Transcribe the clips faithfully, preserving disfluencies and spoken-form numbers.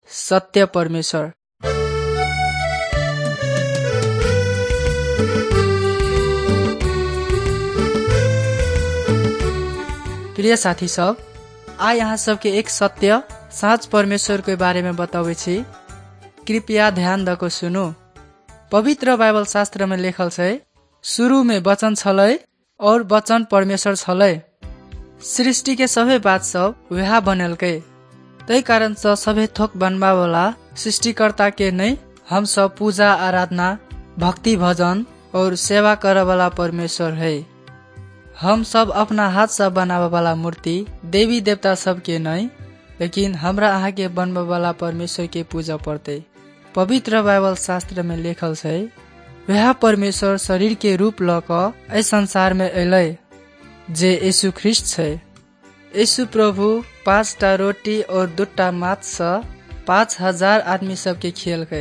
सत्य परमेश्वर। प्रिय साथी सब, आ यहाँ सबके एक सत्य साँच परमेश्वर के बारे में बतावे छी। कृपया ध्यान दको सुनु। पवित्र बाइबल शास्त्र में लेखल छै, शुरू में वचन छलै और वचन परमेश्वर छलै। सृष्टि के सबै बात सब वह बनलकै, तै कारण से सबै थोक बनवा वाला सृष्टिकर्ता के नहीं हम सब पूजा आराधना भक्ति भजन और सेवा करे वाला परमेश्वर है। हम सब अपना हाथ से बनावे वाला मूर्ति देवी देवता सब के नहीं, लेकिन हमरा अहाँ के बनवे वाला परमेश्वर के पूजा पड़ते। पवित्र बाइबल शास्त्र में लेखल छै, वह परमेश्वर शरीर के रूप लक एहि संसार में अलै, जे यीशु ख्रिस्ट छै। यीशु प्रभु पाँचटा रोटी और दुटा माछ से पाँच हजार आदमी सब के खिलकै।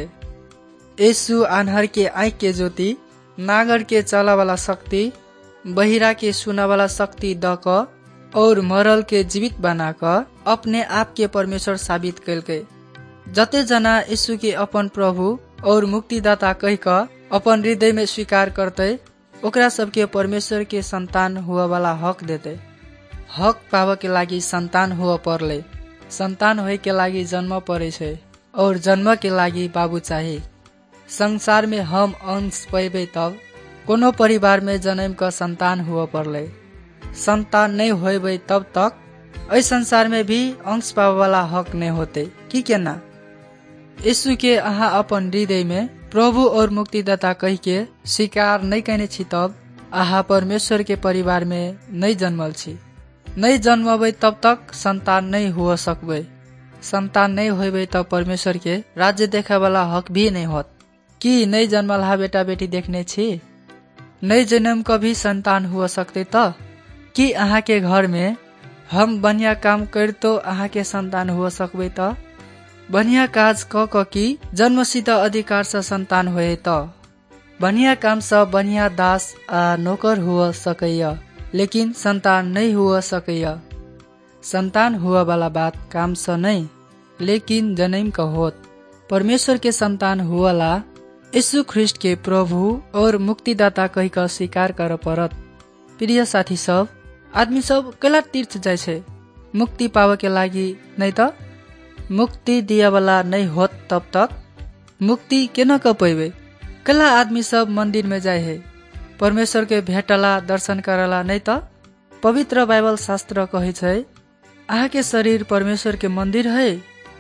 यीशु आन्हर के आँख के ज्योति, नागर के चला वाला शक्ति, बहिरा के सुना वाला शक्ति दक और मरल के जीवित बनाक अपने आप के परमेश्वर साबित कैलकै। जते जना यीशु के अपन प्रभु और मुक्तिदाता कहिक अपन हृदय में स्वीकार करते, ओकरा सबके परमेश्वर के संतान हुआ वाला हक देते। हक पावे के लागी संतान हुआ पड़ले। संतान होए के लागी जन्म पड़े छै और जन्म के लागी बाबू चाहिए। संसार में हम अंश पैबे तब कोनो परिवार में जन्म का संतान हुआ पड़ले। संतान नहीं होबे तब तक इस संसार में भी अंश पावे वाला हक नहीं होते कि केना। यीशु के अहाँ अपन हृदय में प्रभु और मुक्तिदाता कही के स्वीकार नहीं करने छी, तब अहाँ परमेश्वर के परिवार में नहीं जन्मल छी। नहीं जन्मबे तब तक संतान नहीं हुआ सकबे। संतान नहीं होबे तब परमेश्वर के राज्य देखे वाला हक भी नहीं होत। कि नहीं जन्मल हा बेटा बेटी देखने छी, नहीं जन्म कभी संतान हुआ सकते त कि अहाँ के घर में हम बढ़िया काम कर तो अहाँ के संतान हुआ सकबे त बढ़िया काज क क की जन्मसित अधिकार से संतान होए त बढ़िया काम से बढ़िया दास आ नौकर हुआ सकैया, लेकिन संतान नहीं हुआ सकैया। संतान हुआ वाला बात काम से नहीं, लेकिन जन्म का होत। परमेश्वर के संतान हुआला यीशु ख्रिस्ट के प्रभु और मुक्तिदाता कही का स्वीकार कर पड़त। प्रिय साथी सब, आदमी सब कला तीर्थ जाय छै मुक्ति पावे के लागी, नहीं त मुक्ति दिया वाला नहीं होत तब तक मुक्ति केना क पैबे। कला आदमी सब मंदिर में जाए है परमेश्वर के भेटला दर्शन करला, नहीं त पवित्र बाइबल शास्त्र कहे छै, अहाँ के शरीर परमेश्वर के मंदिर है।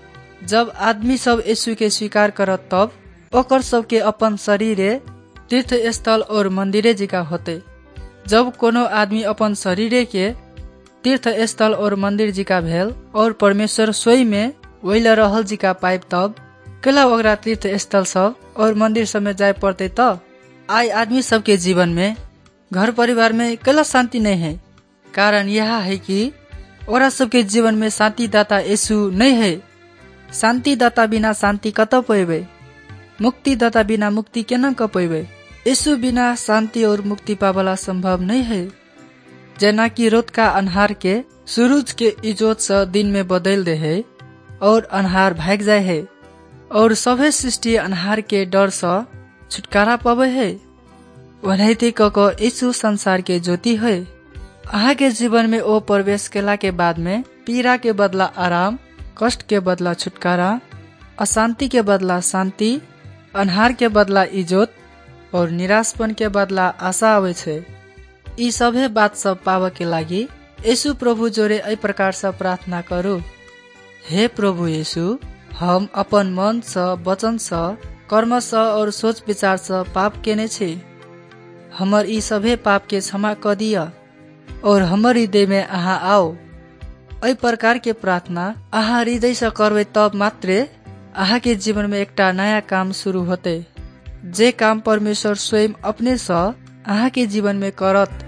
जब आदमी सब यीशु के स्वीकार करत तब ओकर सब के अपन शरीरे तीर्थ स्थल और मंदिरे जिका होते। जब कोनो आदमी अपन शरीरे के तीर्थ स्थल और मंदिर जिका भेल और परमेश्वर स्वयं में वहीला रहल जिका पाइप, तब केला ओकरा तीर्थ स्थल सब और मंदिर सब में जाए पड़ते। त आई आदमी सबके जीवन में घर परिवार में केला शांति नहीं है। कारण यह है कि ओरा सबके जीवन में शांति दाता यीशु नहीं है। शांति दाता बिना शांति कत पैबे। मुक्ति दाता बिना मुक्ति केना क पैबे। यीशु बिना शांति और मुक्ति पावला संभव नहीं है। जना कि रोत का अन्हार के सूरज के इजोत से दिन में बदल दे है और अन्हार भाग जाए है, और सभे सृष्टि अन्हार के डर से छुटकारा पावे है। वनैति कको यीशु संसार के ज्योति है। अहाँ के जीवन में ओ प्रवेश केला के बाद में पीड़ा के बदला आराम, कष्ट के बदला छुटकारा, अशांति के बदला शांति, अन्हार के बदला इजोत और निराशपन के बदला आशा आवे छे। ई सभे बात सब पावे के लागी यीशु प्रभु जोरे एहि प्रकार से प्रार्थना करू। हे प्रभु यीशु, हम अपन मन से, वचन से, कर्म से और सोच विचार से पाप केने छी। हमर ई सभे पाप के क्षमा क दिया और हमर हृदय में अहाँ आओ। एहि प्रकार के प्रार्थना अहाँ हृदय से करबे तब मात्रे अहाँ के जीवन में एकटा नया काम शुरू होते, जे काम परमेश्वर स्वयं अपने से अहाँ के जीवन में करत।